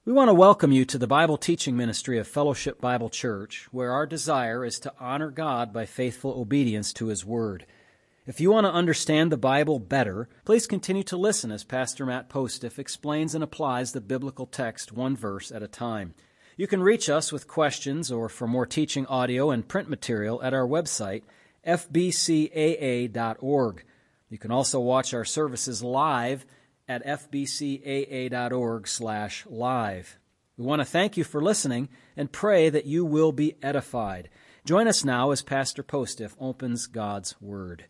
We want to welcome you to the Bible teaching ministry of Fellowship Bible Church, where our desire is to honor God by faithful obedience to His Word. If you want to understand the Bible better, please continue to listen as Pastor Matt Postiff explains and applies the biblical text one verse at a time. You can reach us with questions or for more teaching audio and print material at our website, fbcaa.org. You can also watch our services live at fbcaa.org/live. We want to thank you for listening and pray that you will be edified. Join us now as Pastor Postiff opens God's Word.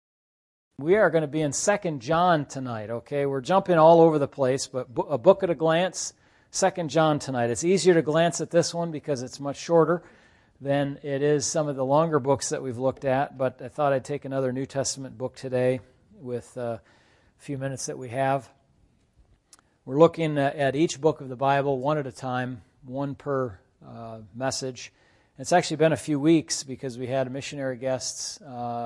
We are going to be in 2 John tonight, okay? We're jumping all over the place, but a book at a glance, 2 John tonight. It's easier to glance at this one because it's much shorter than it is some of the longer books that we've looked at, but I thought I'd take another New Testament book today with few minutes that we have. We're looking at each book of the Bible one at a time, one per message. It's actually been a few weeks because we had missionary guests,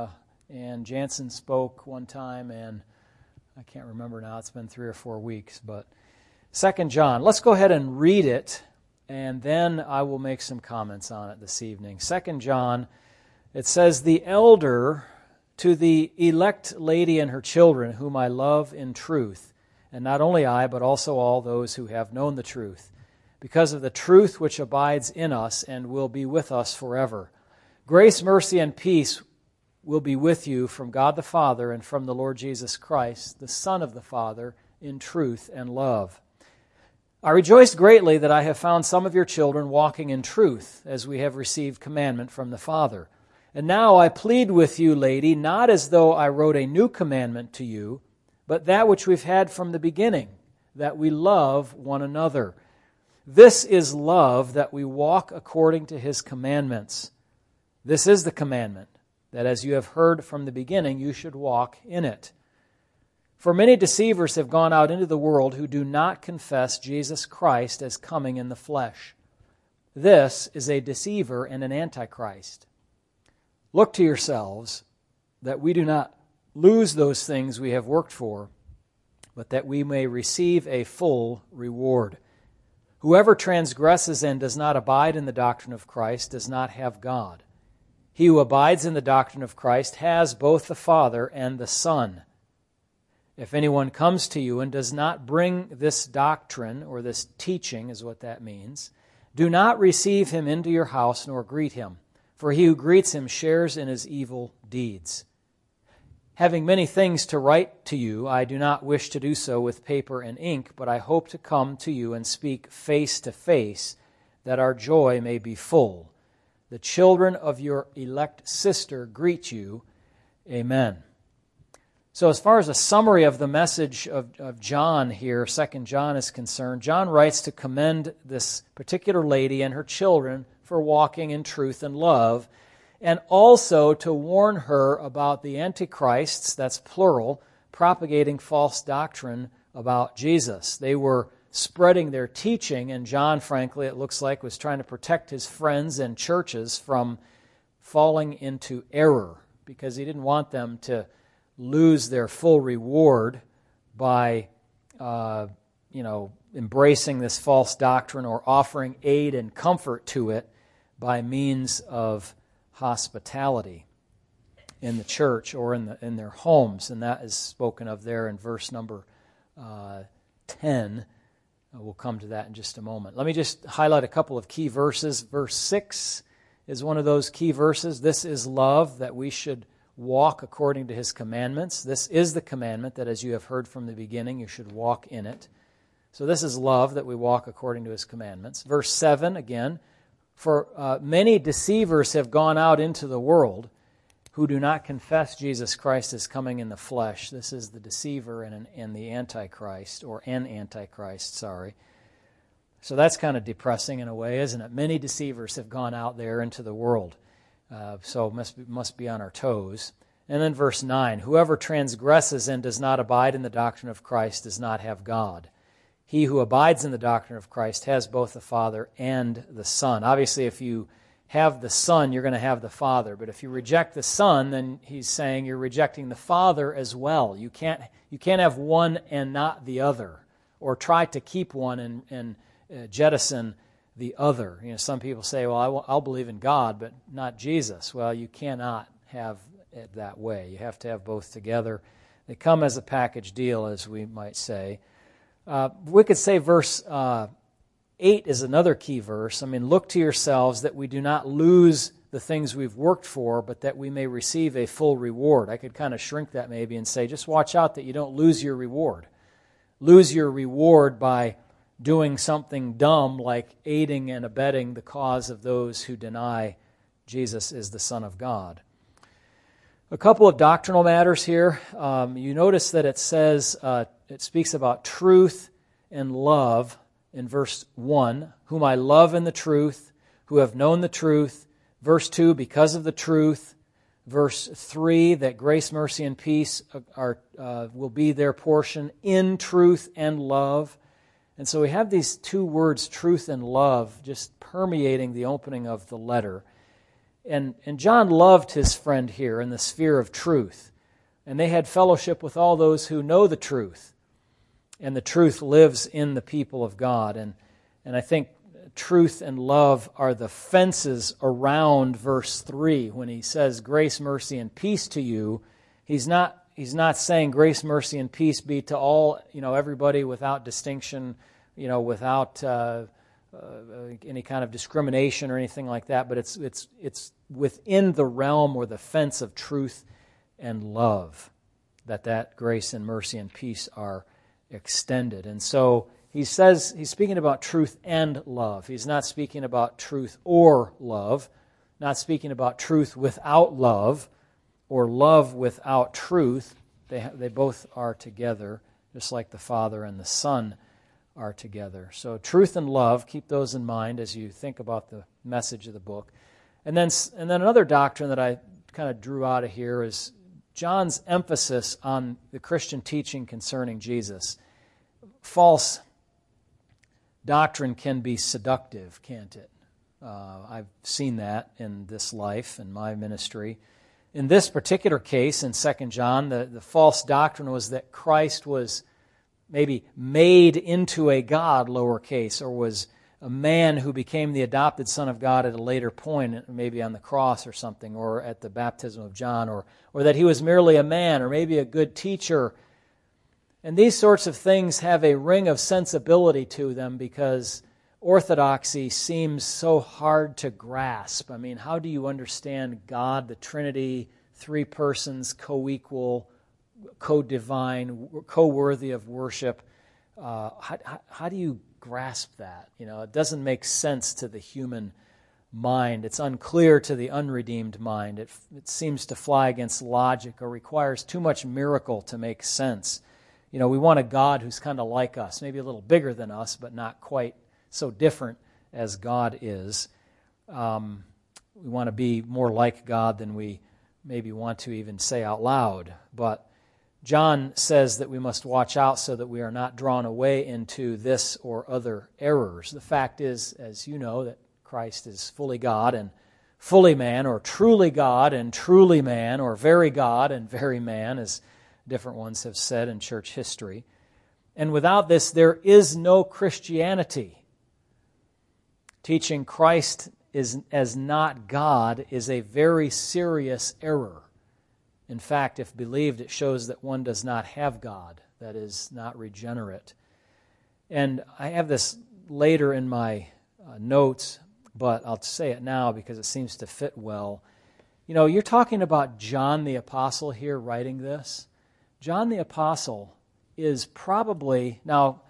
and Jansen spoke one time, and I can't remember now. It's been 3 or 4 weeks. But 2 John, let's go ahead and read it, and then I will make some comments on it this evening. 2 John, it says, "The elder to the elect lady and her children, whom I love in truth, and not only I, but also all those who have known the truth, because of the truth which abides in us and will be with us forever. Grace, mercy, and peace will be with you from God the Father and from the Lord Jesus Christ, the Son of the Father, in truth and love. I rejoice greatly that I have found some of your children walking in truth, as we have received commandment from the Father. And now I plead with you, lady, not as though I wrote a new commandment to you, but that which we've had from the beginning, that we love one another. This is love, that we walk according to His commandments. This is the commandment, that as you have heard from the beginning, you should walk in it. For many deceivers have gone out into the world who do not confess Jesus Christ as coming in the flesh. This is a deceiver and an antichrist. Look to yourselves that we do not lose those things we have worked for, but that we may receive a full reward. Whoever transgresses and does not abide in the doctrine of Christ does not have God. He who abides in the doctrine of Christ has both the Father and the Son. If anyone comes to you and does not bring this doctrine, or this teaching is what that means, do not receive him into your house nor greet him. For he who greets him shares in his evil deeds. Having many things to write to you, I do not wish to do so with paper and ink, but I hope to come to you and speak face to face, that our joy may be full. The children of your elect sister greet you. Amen." So as far as a summary of the message of John here, 2 John is concerned, John writes to commend this particular lady and her children for walking in truth and love, and also to warn her about the antichrists, that's plural, propagating false doctrine about Jesus. They were spreading their teaching, and John, frankly, it looks like, was trying to protect his friends and churches from falling into error, because he didn't want them to lose their full reward by embracing this false doctrine or offering aid and comfort to it by means of hospitality in the church or in their homes. And that is spoken of there in verse number 10. We'll come to that in just a moment. Let me just highlight a couple of key verses. Verse 6 is one of those key verses. This is love, that we should walk according to His commandments. This is the commandment, that as you have heard from the beginning, you should walk in it. So this is love, that we walk according to His commandments. Verse 7, again, for many deceivers have gone out into the world who do not confess Jesus Christ as coming in the flesh. This is the deceiver and the antichrist, or an antichrist, sorry. So that's kind of depressing in a way, isn't it? Many deceivers have gone out there into the world. So must be on our toes. And then verse 9, whoever transgresses and does not abide in the doctrine of Christ does not have God. He who abides in the doctrine of Christ has both the Father and the Son. Obviously, if you have the Son, you're going to have the Father. But if you reject the Son, then he's saying you're rejecting the Father as well. You can't have one and not the other. or try to keep one and jettison the other. Some people say, well, I'll believe in God, but not Jesus. Well, you cannot have it that way. You have to have both together. They come as a package deal, as we might say. We could say verse 8 is another key verse. Look to yourselves that we do not lose the things we've worked for, but that we may receive a full reward. I could kind of shrink that maybe and say, just watch out that you don't lose your reward. Lose your reward by doing something dumb like aiding and abetting the cause of those who deny Jesus is the Son of God. A couple of doctrinal matters here. You notice that it says, it speaks about truth and love in verse 1, whom I love in the truth, who have known the truth. Verse 2, because of the truth. Verse 3, that grace, mercy, and peace will be their portion in truth and love. And so we have these two words, truth and love, just permeating the opening of the letter. And John loved his friend here in the sphere of truth. And they had fellowship with all those who know the truth. And the truth lives in the people of God. And I think truth and love are the fences around verse 3. When he says grace, mercy, and peace to you, he's not saying grace, mercy, and peace be to all, everybody without distinction, without any kind of discrimination or anything like that, but it's within the realm or the fence of truth and love that grace and mercy and peace are extended. And so he says he's speaking about truth and love. He's not speaking about truth or love, not speaking about truth without love or love without truth. They both are together, just like the Father and the Son are together. So truth and love, keep those in mind as you think about the message of the book. And then another doctrine that I kind of drew out of here is John's emphasis on the Christian teaching concerning Jesus. False doctrine can be seductive, can't it? I've seen that in this life, in my ministry. In this particular case, in 2 John, the false doctrine was that Christ was maybe made into a God, lowercase, or was a man who became the adopted Son of God at a later point, maybe on the cross or something, or at the baptism of John, or that he was merely a man, or maybe a good teacher. And these sorts of things have a ring of sensibility to them because orthodoxy seems so hard to grasp. How do you understand God, the Trinity, three persons, co-equal, co-divine, co-worthy of worship? How do you grasp that? It doesn't make sense to the human mind. It's unclear to the unredeemed mind. It seems to fly against logic or requires too much miracle to make sense. We want a God who's kind of like us, maybe a little bigger than us, but not quite so different as God is. We want to be more like God than we maybe want to even say out loud. But John says that we must watch out so that we are not drawn away into this or other errors. The fact is, as you know, that Christ is fully God and fully man, or truly God and truly man, or very God and very man, as different ones have said in church history. And without this, there is no Christianity. Teaching Christ as not God is a very serious error. In fact, if believed, it shows that one does not have God, that is, not regenerate. And I have this later in my notes, but I'll say it now because it seems to fit well. You're talking about John the Apostle here writing this. John the Apostle is probably, now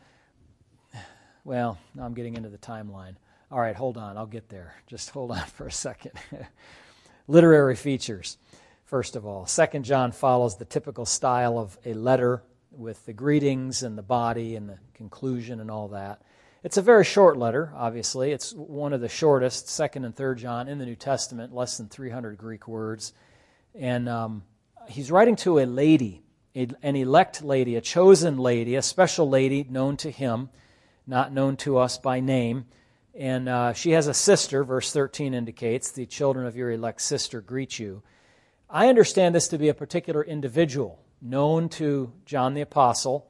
I'm getting into the timeline. All right, hold on, I'll get there. Just hold on for a second. Literary features, first of all. 2 John follows the typical style of a letter with the greetings and the body and the conclusion and all that. It's a very short letter, obviously. It's one of the shortest, 2nd and 3rd John, in the New Testament, less than 300 Greek words. And he's writing to a lady, an elect lady, a chosen lady, a special lady known to him, not known to us by name. And she has a sister, verse 13 indicates, the children of your elect sister greet you. I understand this to be a particular individual known to John the Apostle.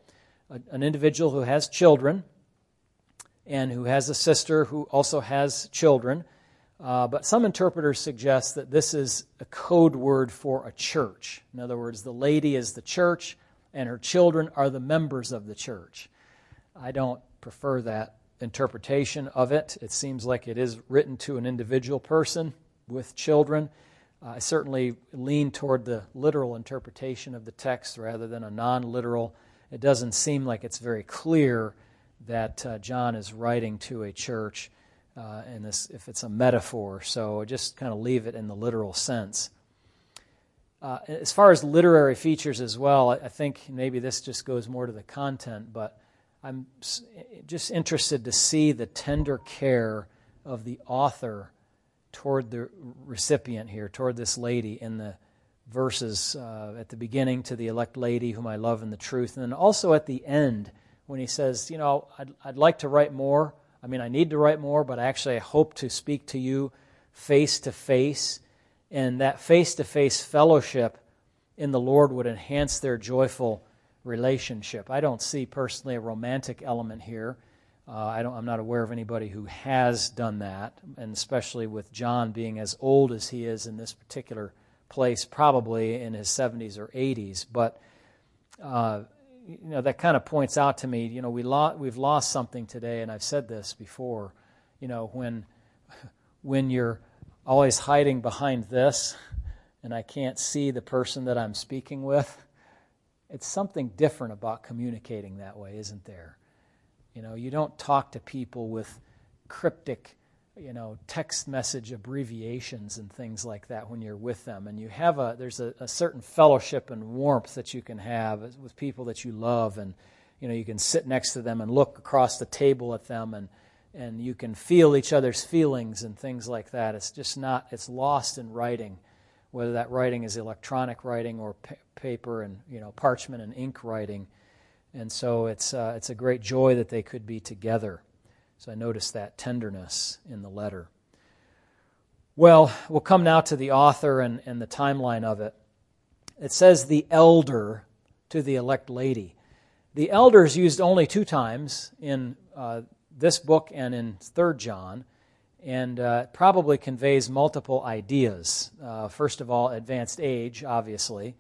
an individual who has children and who has a sister who also has children. But some interpreters suggest that this is a code word for a church. In other words, the lady is the church and her children are the members of the church. I don't prefer that interpretation of it. It seems like it is written to an individual person with children. I certainly lean toward the literal interpretation of the text rather than a non-literal. It doesn't seem like it's very clear that John is writing to a church in this, if it's a metaphor. So just kind of leave it in the literal sense. As far as literary features as well, I think maybe this just goes more to the content, but I'm just interested to see the tender care of the author toward the recipient here, toward this lady in the verses at the beginning, to the elect lady whom I love in the truth, and then also at the end when he says, I'd like to write more. I mean, I need to write more, but actually I hope to speak to you face to face, and that face-to-face fellowship in the Lord would enhance their joyful relationship. I don't see personally a romantic element here. I'm not aware of anybody who has done that, and especially with John being as old as he is in this particular place, probably in his 70s or 80s. But that kind of points out to me, we've lost something today, and I've said this before. When you're always hiding behind this, and I can't see the person that I'm speaking with. It's something different about communicating that way, isn't there? You don't talk to people with cryptic, text message abbreviations and things like that when you're with them. And there's a certain fellowship and warmth that you can have with people that you love, and you can sit next to them and look across the table at them, and you can feel each other's feelings and things like that. It's lost in writing, whether that writing is electronic writing or paper and parchment and ink writing. And so it's a great joy that they could be together. So I noticed that tenderness in the letter. Well, we'll come now to the author and the timeline of it. It says the elder to the elect lady. The elder is used only 2 times in this book and in 3 John, and it probably conveys multiple ideas. First of all, advanced age, obviously.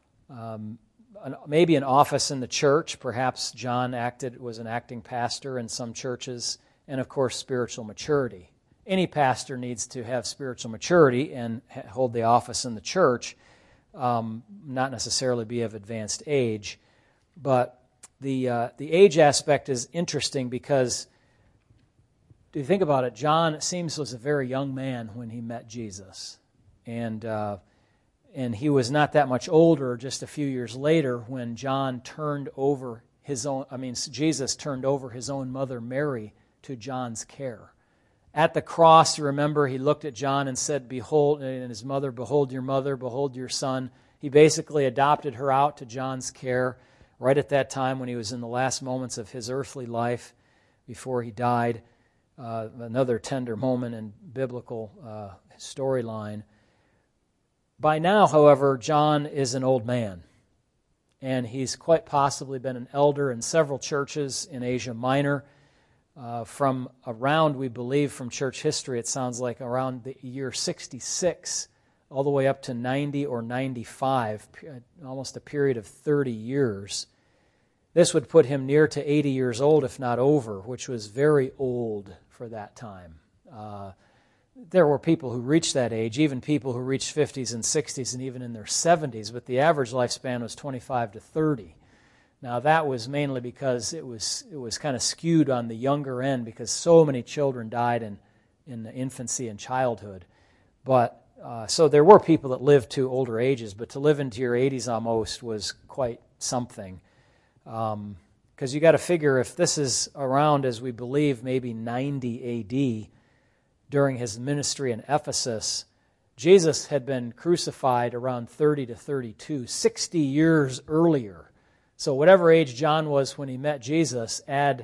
Maybe an office in the church. Perhaps John was an acting pastor in some churches, and of course, spiritual maturity. Any pastor needs to have spiritual maturity and hold the office in the church, not necessarily be of advanced age. But the age aspect is interesting because, if you think about it, John, it seems, was a very young man when he met Jesus. And he was not that much older just a few years later when Jesus turned over his own mother Mary to John's care. At the cross, you remember, he looked at John and said, "Behold," and his mother, "Behold your mother, behold your son." He basically adopted her out to John's care right at that time when he was in the last moments of his earthly life before he died. Another tender moment in biblical storyline. By now, however, John is an old man, and he's quite possibly been an elder in several churches in Asia Minor. From around, we believe from church history, it sounds like around the year 66, all the way up to 90 or 95, almost a period of 30 years. This would put him near to 80 years old, if not over, which was very old for that time. There were people who reached that age, even people who reached 50s and 60s and even in their 70s, but the average lifespan was 25 to 30. Now that was mainly because it was kind of skewed on the younger end because so many children died in infancy and childhood. But so there were people that lived to older ages, but to live into your 80s almost was quite something. Because you got to figure if this is around, as we believe, maybe 90 A.D., during his ministry in Ephesus, Jesus had been crucified around 30 to 32, 60 years earlier. So whatever age John was when he met Jesus, add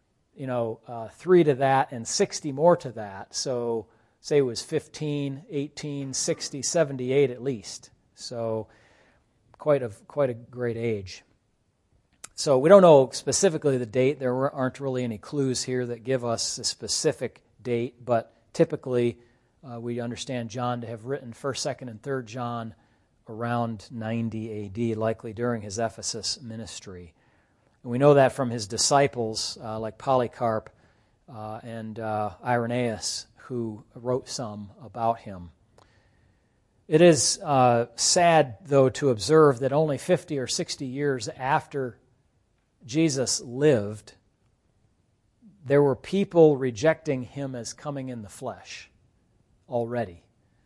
3 to that and 60 more to that. So say it was 15, 18, 60, 78 at least. So quite a great age. So we don't know specifically the date. There aren't really any clues here that give us a specific date, but typically we understand John to have written 1st, 2nd, and 3rd John around 90 A.D., likely during his Ephesus ministry. And we know that from his disciples like Polycarp and Irenaeus, who wrote some about him. It is sad, though, to observe that only 50 or 60 years after Jesus lived, there were people rejecting him as coming in the flesh already.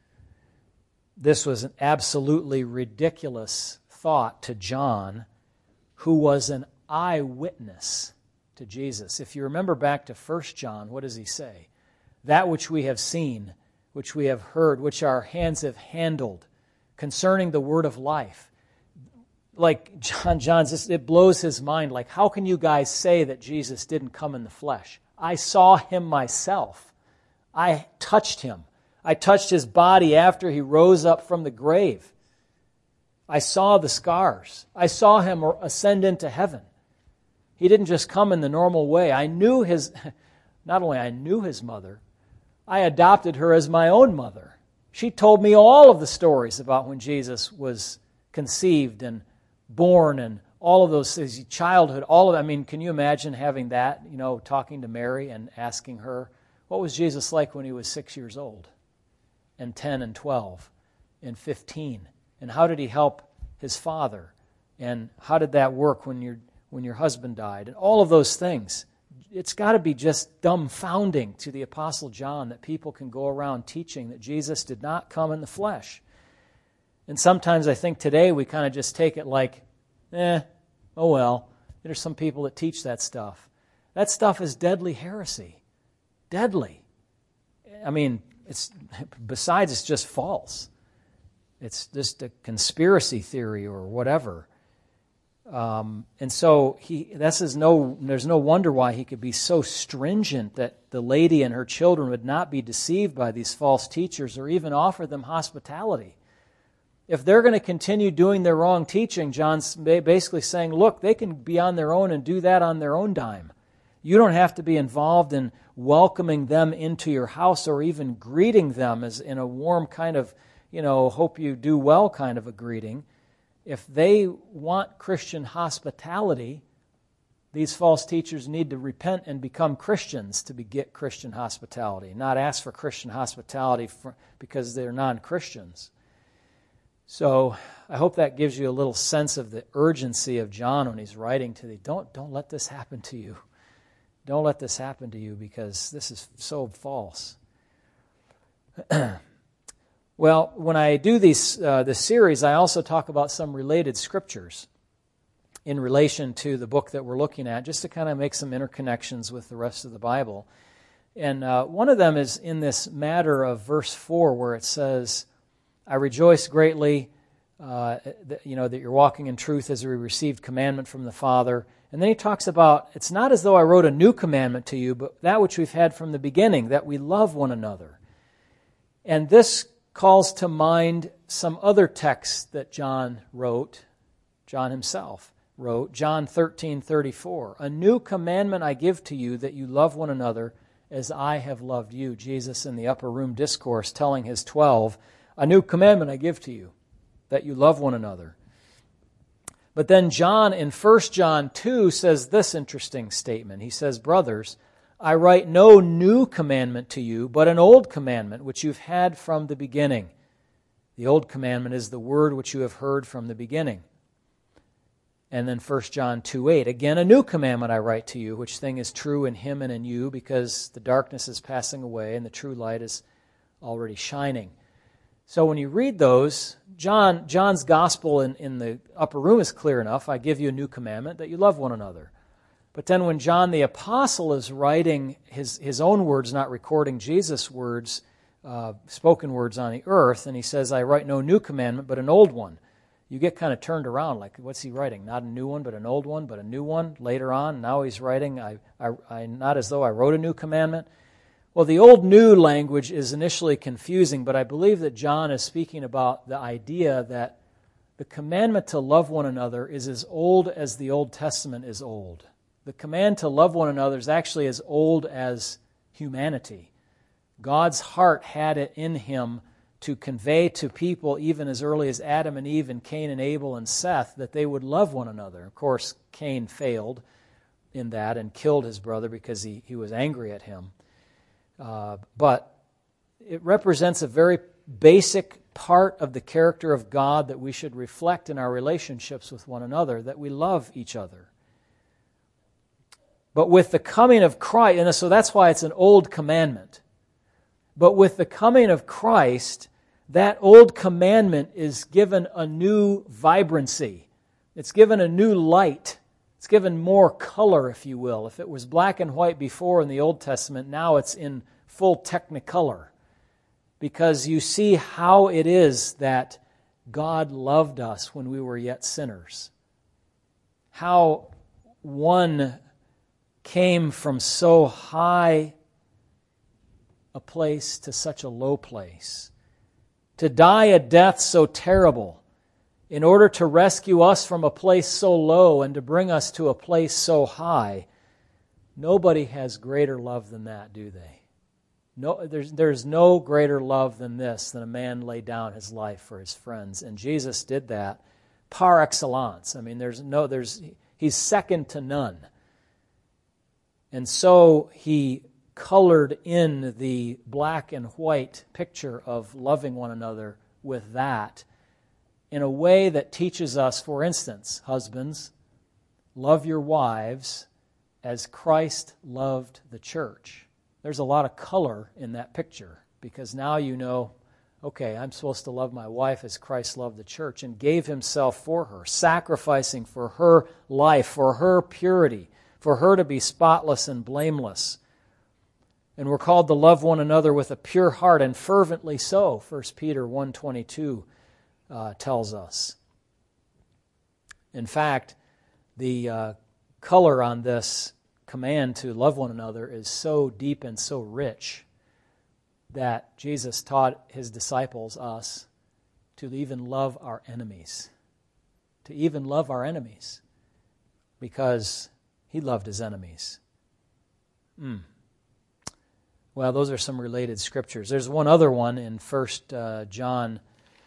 This was an absolutely ridiculous thought to John, who was an eyewitness to Jesus. If you remember back to 1 John, what does he say? That which we have seen, which we have heard, which our hands have handled, concerning the word of life. Like John's, it blows his mind. Like, how can you guys say that Jesus didn't come in the flesh? I saw him myself. I touched him. I touched his body after he rose up from the grave. I saw the scars. I saw him ascend into heaven. He didn't just come in the normal way. Not only I knew his mother, I adopted her as my own mother. She told me all of the stories about when Jesus was conceived and born and all of those things, childhood, all of that. I mean, can you imagine having that, talking to Mary and asking her, what was Jesus like when he was 6 years old? And 10 and 12 and 15? And how did he help his father? And how did that work when your husband died? And all of those things. It's got to be just dumbfounding to the Apostle John that people can go around teaching that Jesus did not come in the flesh. And sometimes I think today we kind of just take it like, oh well, there's some people that teach that stuff. That stuff is deadly heresy. Deadly. I mean, it's just false. It's just a conspiracy theory or whatever. And so there's no wonder why he could be so stringent that the lady and her children would not be deceived by these false teachers or even offer them hospitality. If they're going to continue doing their wrong teaching, John's basically saying, look, they can be on their own and do that on their own dime. You don't have to be involved in welcoming them into your house or even greeting them as in a warm kind of, hope you do well kind of a greeting. If they want Christian hospitality, these false teachers need to repent and become Christians to get Christian hospitality, not ask for Christian hospitality because they're non-Christians. So I hope that gives you a little sense of the urgency of John when he's writing to thee. Don't let this happen to you. Don't let this happen to you because this is so false. Well, when I do this series, I also talk about some related scriptures in relation to the book that we're looking at, just to kind of make some interconnections with the rest of the Bible. And one of them is in this matter of verse 4, where it says, I rejoice greatly that you're walking in truth as we received commandment from the Father. And then he talks about, it's not as though I wrote a new commandment to you, but that which we've had from the beginning, that we love one another. And this calls to mind some other texts that John himself wrote. John 13:34. A new commandment I give to you, that you love one another as I have loved you. Jesus in the upper room discourse telling his 12, a new commandment I give to you, that you love one another. But then John in 1 John 2 says this interesting statement. He says, brothers, I write no new commandment to you, but an old commandment which you've had from the beginning. The old commandment is the word which you have heard from the beginning. And then 1 John 2:8, again, a new commandment I write to you, which thing is true in him and in you, because the darkness is passing away and the true light is already shining. So when you read those, John's gospel in the upper room is clear enough. I give you a new commandment, that you love one another. But then when John the Apostle is writing his own words, not recording Jesus' words, spoken words on the earth, and he says, I write no new commandment, but an old one. You get kind of turned around, like, what's he writing? Not a new one, but an old one, but a new one. Later on, now he's writing, I not as though I wrote a new commandment. Well, the old new language is initially confusing, but I believe that John is speaking about the idea that The commandment to love one another is as old as the Old Testament is old. The command to love one another is actually as old as humanity. God's heart had it in Him to convey to people, even as early as Adam and Eve and Cain and Abel and Seth, that they would love one another. Of course, Cain failed in that and killed his brother because he was angry at him. But it represents a very basic part of the character of God that we should reflect in our relationships with one another, that we love each other. But with the coming of Christ, and so that's why it's an old commandment. But with the coming of Christ, that old commandment is given a new vibrancy. It's given a new light. It's given more color, if you will. If it was black and white before in the Old Testament, now it's in full technicolor. Because you see how it is that God loved us when we were yet sinners. How one came from so high a place to such a low place. To die a death so terrible in order to rescue us from a place so low and to bring us to a place so high. Nobody has greater love than that, do they? No, there's no greater love than this, than a man lay down his life for his friends. And Jesus did that par excellence. I mean, he's second to none. And so he colored in the black and white picture of loving one another with that in a way that teaches us, for instance, husbands, love your wives as Christ loved the church. There's a lot of color in that picture because now you know, okay, I'm supposed to love my wife as Christ loved the church and gave himself for her, sacrificing for her life, for her purity, for her to be spotless and blameless. And we're called to love one another with a pure heart and fervently so, 1 Peter 1:22 tells us. In fact, the color on this command to love one another is so deep and so rich that Jesus taught his disciples, us, to even love our enemies. To even love our enemies. Because he loved his enemies. Well, those are some related scriptures. There's one other one in 1 John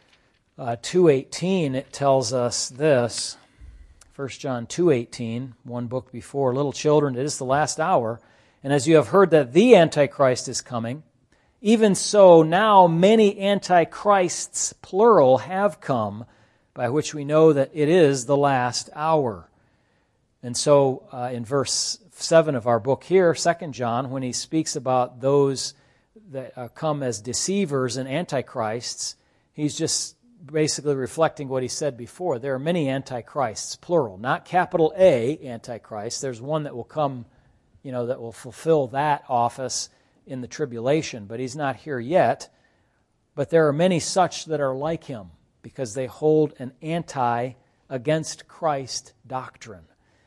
2:18. It tells us this. 1 John 2:18, one book before, little children, it is the last hour, and as you have heard that the Antichrist is coming, even so now many Antichrists, plural, have come, by which we know that it is the last hour. And so in verse 7 of our book here, 2 John, when he speaks about those that come as deceivers and antichrists, he's just basically reflecting what he said before. There are many antichrists, plural, not capital A antichrist. There's one that will come, that will fulfill that office in the tribulation, but he's not here yet. But there are many such that are like him because they hold an against Christ doctrine.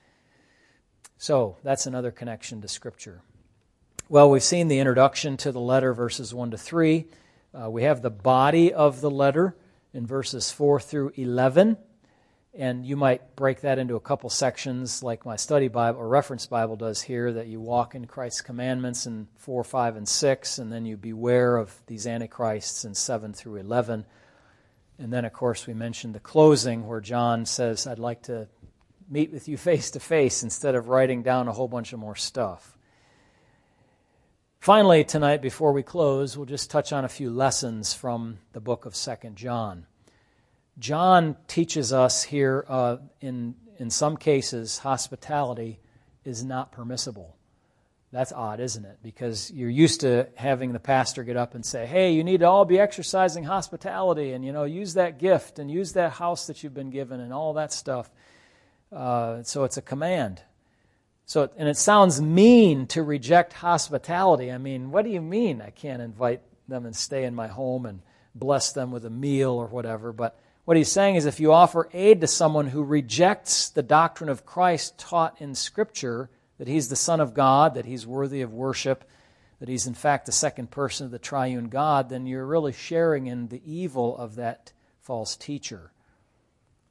So that's another connection to Scripture. Well, we've seen the introduction to the letter, verses 1 to 3. We have the body of the letter in verses 4 through 11. And you might break that into a couple sections like my study Bible or reference Bible does here, that you walk in Christ's commandments in 4, 5, and 6, and then you beware of these antichrists in 7 through 11. And then, of course, we mentioned the closing where John says, I'd like to meet with you face to face instead of writing down a whole bunch of more stuff. Finally, tonight, before we close, we'll just touch on a few lessons from the book of 2 John. John teaches us here, in some cases, hospitality is not permissible. That's odd, isn't it? Because you're used to having the pastor get up and say, hey, you need to all be exercising hospitality and, use that gift and use that house that you've been given and all that stuff. So it's a command. And it sounds mean to reject hospitality. I mean, what do you mean I can't invite them and stay in my home and bless them with a meal or whatever? But what he's saying is if you offer aid to someone who rejects the doctrine of Christ taught in Scripture, that he's the Son of God, that he's worthy of worship, that he's in fact the second person of the triune God, then you're really sharing in the evil of that false teacher.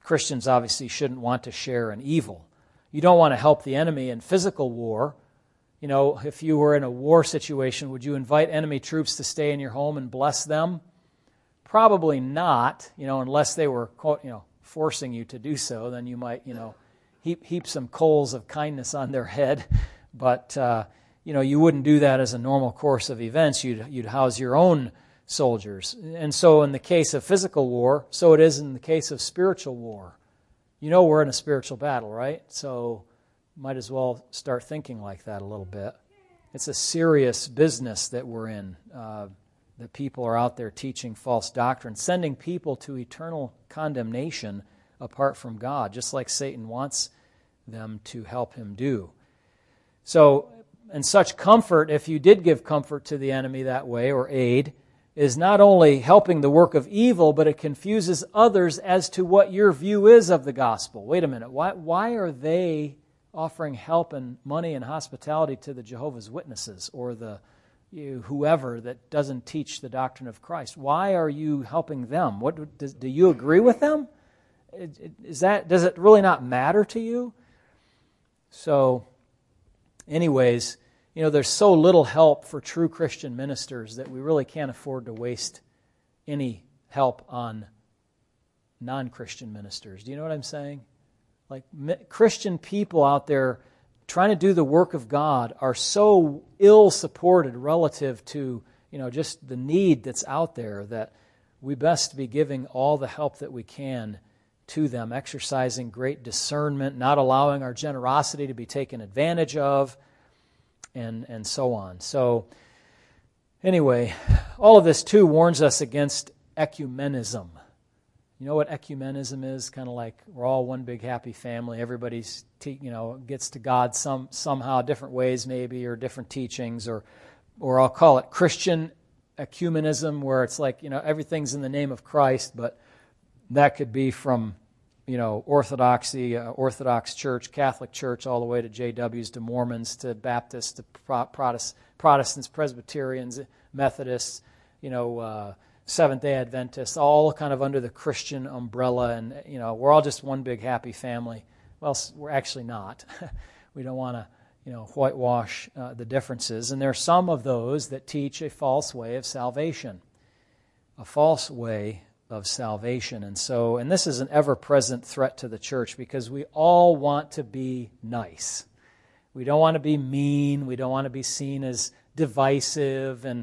Christians obviously shouldn't want to share in evil. You don't want to help the enemy in physical war. You know, if you were in a war situation, would you invite enemy troops to stay in your home and bless them? Probably not, unless they were, forcing you to do so. Then you might, heap some coals of kindness on their head. But, you wouldn't do that as a normal course of events. You'd house your own soldiers. And so in the case of physical war, so it is in the case of spiritual war. We're in a spiritual battle, right? So might as well start thinking like that a little bit. It's a serious business that we're in. The people are out there teaching false doctrine, sending people to eternal condemnation apart from God, just like Satan wants them to help him do. So, and such comfort, if you did give comfort to the enemy that way, or aid, is not only helping the work of evil, but it confuses others as to what your view is of the gospel. Wait a minute, why are they offering help and money and hospitality to the Jehovah's Witnesses or the whoever that doesn't teach the doctrine of Christ? Why are you helping them? Do you agree with them? Does it really not matter to you? So, anyways, there's so little help for true Christian ministers that we really can't afford to waste any help on non-Christian ministers. Do you know what I'm saying? Like, Christian people out there trying to do the work of God are so ill-supported relative to, just the need that's out there that we best be giving all the help that we can to them, exercising great discernment, not allowing our generosity to be taken advantage of, and so on. So, anyway, all of this, too, warns us against ecumenism. You know what ecumenism is? Kind of like we're all one big happy family. Everybody's, gets to God somehow, different ways maybe, or different teachings, or I'll call it Christian ecumenism, where it's like, everything's in the name of Christ, but that could be from, Orthodoxy, Orthodox Church, Catholic Church, all the way to JWs, to Mormons, to Baptists, to Protestants, Presbyterians, Methodists, Seventh-day Adventists, all kind of under the Christian umbrella, and we're all just one big happy family. Well, we're actually not. We don't want to, whitewash the differences. And there are some of those that teach a false way of salvation, a false way of salvation. And this is an ever-present threat to the church because we all want to be nice. We don't want to be mean. We don't want to be seen as divisive and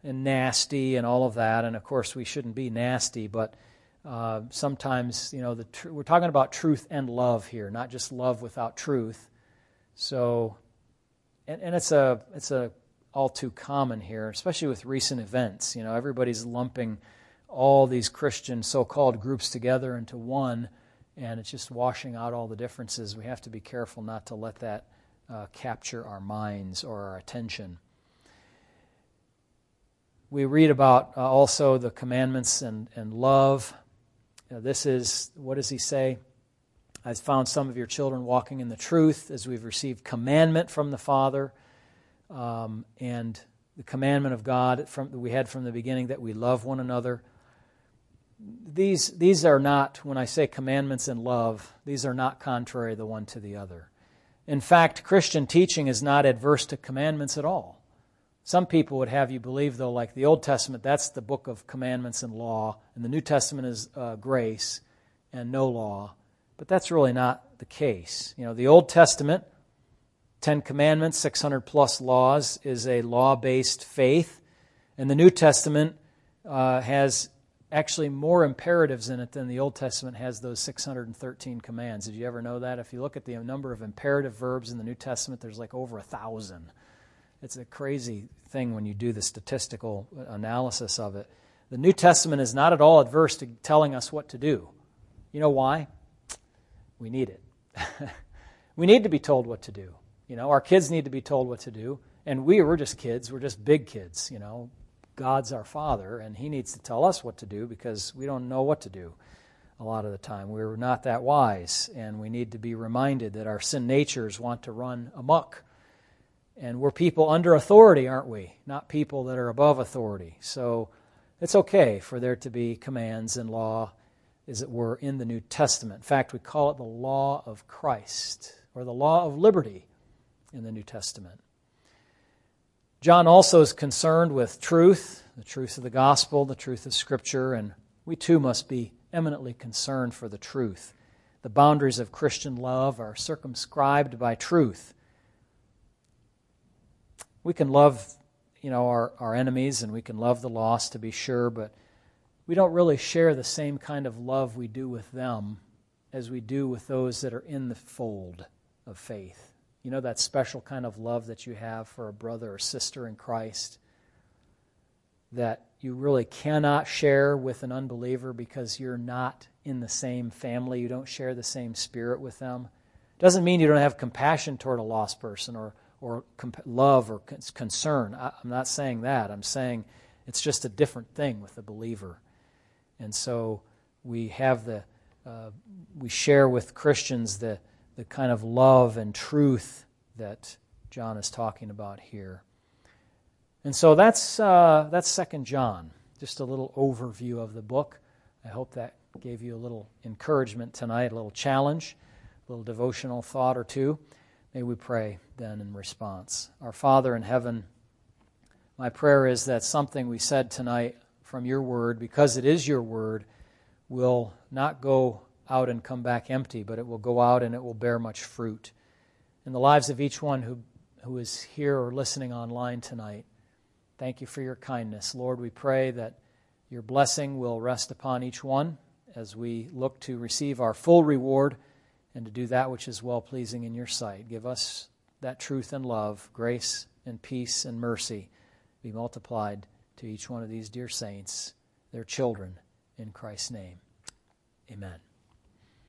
nasty and all of that. And of course, we shouldn't be nasty, but sometimes, we're talking about truth and love here, not just love without truth. So, and it's a all too common here, especially with recent events. Everybody's lumping all these Christian so-called groups together into one, and it's just washing out all the differences. We have to be careful not to let that capture our minds or our attention. We read about also the commandments and love. This is, what does he say? I've found some of your children walking in the truth as we've received commandment from the Father, and the commandment of God that we had from the beginning, that we love one another. These are not, when I say commandments and love, these are not contrary the one to the other. In fact, Christian teaching is not adverse to commandments at all. Some people would have you believe, though, like the Old Testament, that's the book of commandments and law, and the New Testament is grace and no law. But that's really not the case. The Old Testament, 10 Commandments, 600 plus laws, is a law-based faith, and the New Testament has actually more imperatives in it than the Old Testament has those 613 commands. Did you ever know that? If you look at the number of imperative verbs in the New Testament, there's like over 1,000. It's a crazy thing when you do the statistical analysis of it. The New Testament is not at all adverse to telling us what to do. You know why? We need it. We need to be told what to do. Our kids need to be told what to do. And we're just kids. We're just big kids. God's our Father, and He needs to tell us what to do because we don't know what to do a lot of the time. We're not that wise, and we need to be reminded that our sin natures want to run amok. And we're people under authority, aren't we? Not people that are above authority. So it's okay for there to be commands and law as it were, in the New Testament. In fact, we call it the law of Christ, or the law of liberty in the New Testament. John also is concerned with truth, the truth of the gospel, the truth of Scripture, and we too must be eminently concerned for the truth. The boundaries of Christian love are circumscribed by truth. We can love, our enemies, and we can love the lost, to be sure, but we don't really share the same kind of love we do with them as we do with those that are in the fold of faith. You know, that special kind of love that you have for a brother or sister in Christ that you really cannot share with an unbeliever because you're not in the same family. You don't share the same spirit with them. Doesn't mean you don't have compassion toward a lost person or love or concern. I'm not saying that. I'm saying it's just a different thing with the believer. And so we have we share with Christians the kind of love and truth that John is talking about here. And so that's 2 John, just a little overview of the book. I hope that gave you a little encouragement tonight, a little challenge, a little devotional thought or two. May we pray then in response. Our Father in heaven, my prayer is that something we said tonight from your word, because it is your word, will not go out and come back empty, but it will go out and it will bear much fruit. In the lives of each one who is here or listening online tonight, thank you for your kindness. Lord, we pray that your blessing will rest upon each one as we look to receive our full reward and to do that which is well-pleasing in your sight. Give us that truth and love, grace and peace and mercy be multiplied to each one of these dear saints, their children, in Christ's name. Amen.